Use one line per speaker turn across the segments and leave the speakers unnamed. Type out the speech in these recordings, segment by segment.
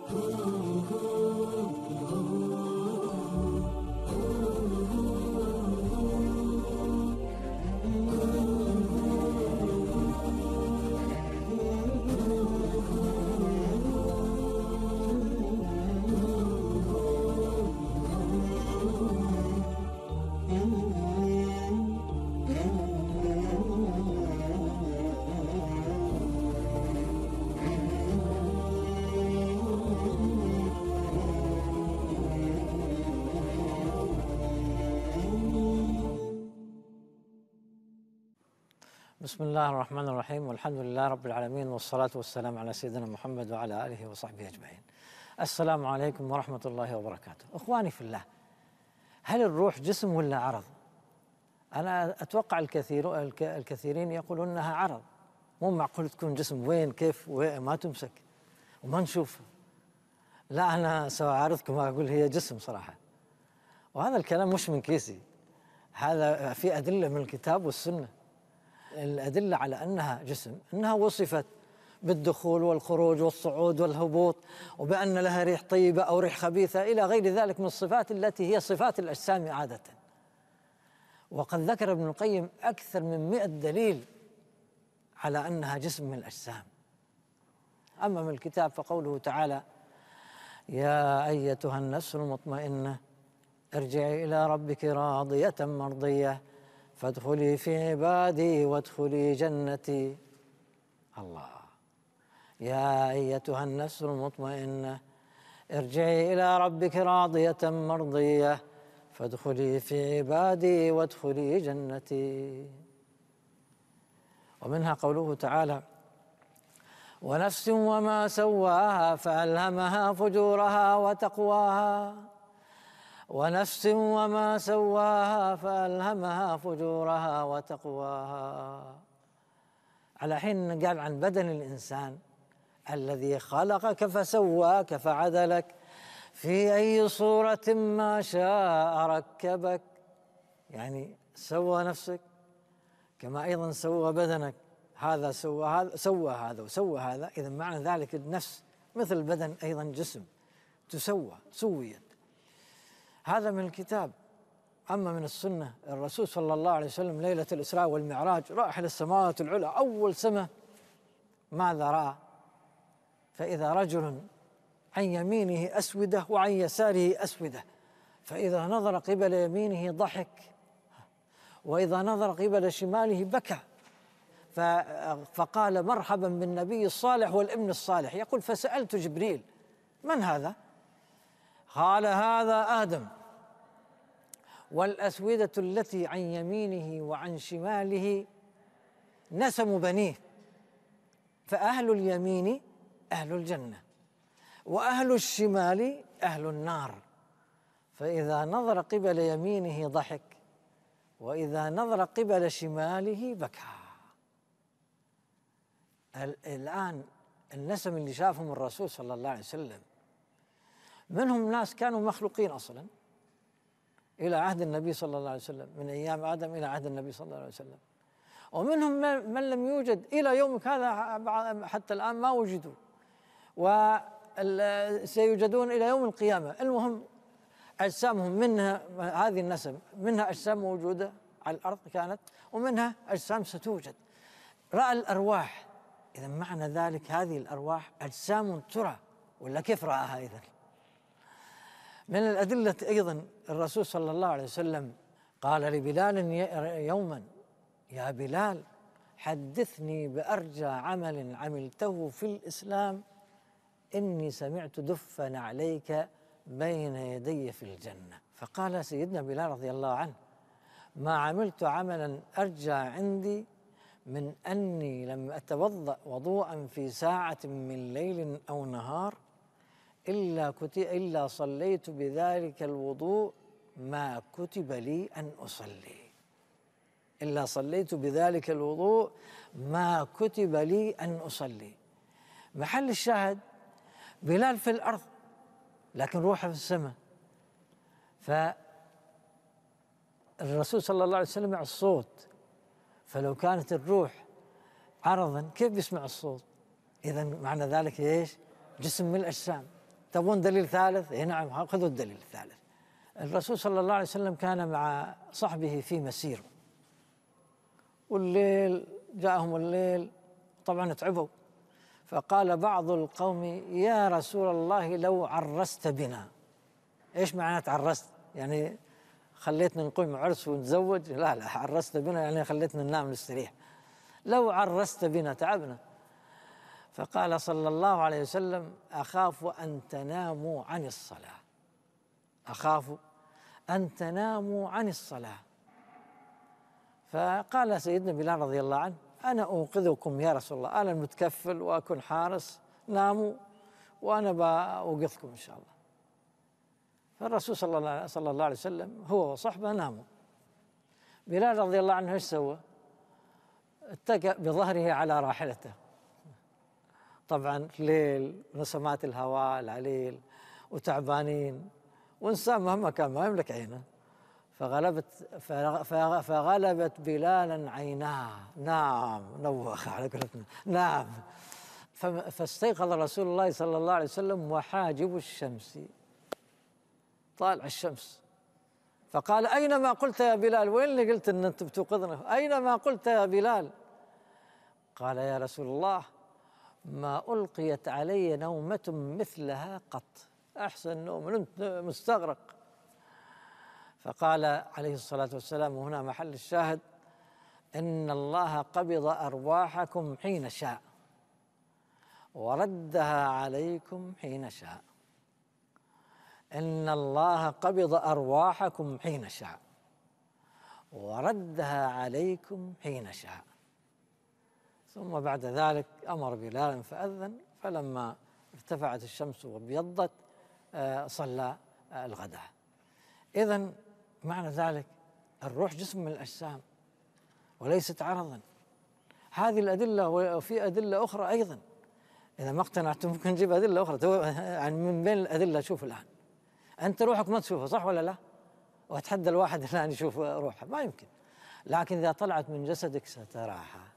بسم الله الرحمن الرحيم، والحمد لله رب العالمين، والصلاة والسلام على سيدنا محمد وعلى آله وصحبه أجمعين. السلام عليكم ورحمة الله وبركاته. إخواني في الله، هل الروح جسم ولا عرض؟ أنا أتوقع الكثيرين يقولون أنها عرض، مو معقول تكون جسم، وين كيف ما تمسك وما نشوفها. لا، أنا سأعارضكم وأقول هي جسم صراحة، وهذا الكلام مش من كيسي، هذا في أدلة من الكتاب والسنة. الأدلة على أنها جسم أنها وصفت بالدخول والخروج والصعود والهبوط، وبأن لها ريح طيبة أو ريح خبيثة إلى غير ذلك من الصفات التي هي صفات الأجسام عادة. وقد ذكر ابن القيم أكثر من 100 دليل على أنها جسم من الأجسام. أما من الكتاب فقوله تعالى: يا أيتها النفس المطمئنة ارجعي إلى ربك راضية مرضية فادخلي في عبادي وادخلي جنتي. الله، يا أيتها النفس المطمئنة ارجعي إلى ربك راضية مرضية فادخلي في عبادي وادخلي جنتي. ومنها قوله تعالى: ونفس وما سواها فألهمها فجورها وتقواها. ونفس وما سواها فألهمها فجورها وتقواها. على حين قال عن بدن الإنسان الذي خلقك فسواك فعدلك في أي صورة ما شاء ركبك، يعني سوى نفسك كما أيضا سوى بدنك، هذا سوى هذا سوى هذا وسوى هذا. إذا معنى ذلك النفس مثل البدن أيضا جسم سويت. هذا من الكتاب. أما من السنة، الرسول صلى الله عليه وسلم ليلة الإسراء والمعراج راح للسماوات العلى، أول سماء ماذا رأى؟ فإذا رجل عن يمينه أسودة وعن يساره أسودة، فإذا نظر قبل يمينه ضحك، وإذا نظر قبل شماله بكى. فقال: مرحبا بالنبي الصالح والابن الصالح. يقول: فسألت جبريل: من هذا؟ قال: هذا آدم. والأسودة التي عن يمينه وعن شماله نسم بنيه، فأهل اليمين أهل الجنة وأهل الشمال أهل النار. فإذا نظر قبل يمينه ضحك، وإذا نظر قبل شماله بكى. الآن النسم اللي شافهم الرسول صلى الله عليه وسلم، منهم ناس كانوا مخلوقين أصلا إلى عهد النبي صلى الله عليه وسلم، من أيام آدم إلى عهد النبي صلى الله عليه وسلم، ومنهم من لم يوجد إلى يومك هذا، حتى الآن ما وجدوا، وسيوجدون إلى يوم القيامة. المهم أجسامهم منها هذه النسم، منها أجسام موجودة على الأرض كانت، ومنها أجسام ستوجد. رأى الأرواح. إذا معنى ذلك هذه الأرواح أجسام ترى، ولا كيف رآها؟ إذن من الأدلة أيضا الرسول صلى الله عليه وسلم قال لبلال يوما: يا بلال حدثني بأرجى عمل عملته في الإسلام، إني سمعت دفا عليك بين يدي في الجنة. فقال سيدنا بلال رضي الله عنه: ما عملت عملا أرجى عندي من أني لم أتوضأ وضوءا في ساعة من ليل أو نهار إلا صليت بذلك الوضوء ما كتب لي أن أصلي. إلا صليت بذلك الوضوء ما كتب لي أن أصلي. محل الشاهد بلال في الأرض لكن روحه في السماء. فالرسول صلى الله عليه وسلم يسمع الصوت، فلو كانت الروح عرضا كيف يسمع الصوت؟ إذن معنى ذلك إيش؟ جسم من الأجسام. تبون دليل ثالث؟ إيه نعم، خذوا الدليل الثالث. الرسول صلى الله عليه وسلم كان مع صحبه في مسير، والليل جاءهم الليل، طبعا تعبوا، فقال بعض القوم: يا رسول الله لو عرست بنا. ايش معنى عرست؟ يعني خليتنا نقوم عرس ونتزوج؟ لا لا، عرست بنا يعني خليتنا ننام نستريح. لو عرست بنا تعبنا. فقال صلى الله عليه وسلم: أخاف أن تناموا عن الصلاة، أخاف أن تناموا عن الصلاة. فقال سيدنا بلال رضي الله عنه: أنا أوقظكم يا رسول الله، أنا المتكفل وأكون حارس، ناموا وأنا بأوقظكم إن شاء الله. فالرسول صلى الله عليه وسلم هو وصحبه ناموا. بلال رضي الله عنه ايش سوى؟ اتكأ بظهره على راحلته، طبعا ليل ونسمات الهواء العليل وتعبانين، وإنسان مهما كان ما يملك عينه، فغلبت بلالا عيناه، نام، نوخ على قولتنا، نام. فاستيقظ رسول الله صلى الله عليه وسلم وحاجب الشمس، طالع الشمس، فقال: أين ما قلت يا بلال؟ وين اللي قلت أن أنت بتوقظنا؟ أين ما قلت يا بلال؟ قال: يا رسول الله ما ألقيت علي نومة مثلها قط، أحسن نوم، نمت مستغرق. فقال عليه الصلاة والسلام، وهنا محل الشاهد: إن الله قبض أرواحكم حين شاء وردها عليكم حين شاء. إن الله قبض أرواحكم حين شاء وردها عليكم حين شاء. ثم بعد ذلك أمر بلالا فأذن، فلما ارتفعت الشمس وابيضت صلى الغداء. إذن معنى ذلك الروح جسم من الأجسام وليست عرضا. هذه الأدلة، وفي أدلة أخرى أيضا، إذا ما اقتنعتم ممكن نجيب أدلة أخرى. يعني من بين الأدلة، شوف الآن أنت روحك ما تشوفها، صح ولا لا؟ وأتحدى الواحد الآن يشوف روحه، ما يمكن، لكن إذا طلعت من جسدك ستراها.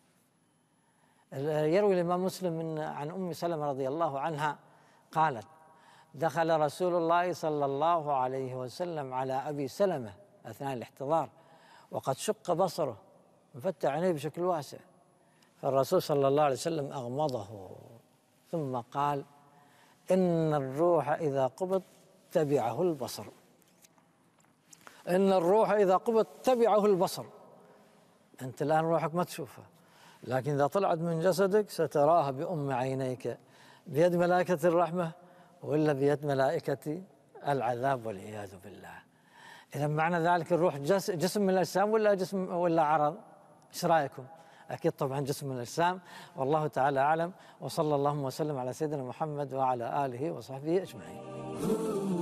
يروي الإمام مسلم عن أم سلمة رضي الله عنها قالت: دخل رسول الله صلى الله عليه وسلم على أبي سلمة أثناء الاحتضار وقد شق بصره، مفتح عينيه بشكل واسع، فالرسول صلى الله عليه وسلم أغمضه ثم قال: إن الروح إذا قبض تبعه البصر، إن الروح إذا قبض تبعه البصر. أنت الآن روحك ما تشوفها، لكن إذا طلعت من جسدك ستراها بأم عينيك، بيد ملائكة الرحمة ولا بيد ملائكة العذاب والعياذ بالله. إذا معنى ذلك الروح جسم من الأجسام ولا جسم ولا عرض؟ إيش رأيكم؟ أكيد طبعا جسم من الأجسام، والله تعالى أعلم، وصلى اللهم وسلم على سيدنا محمد وعلى آله وصحبه أجمعين.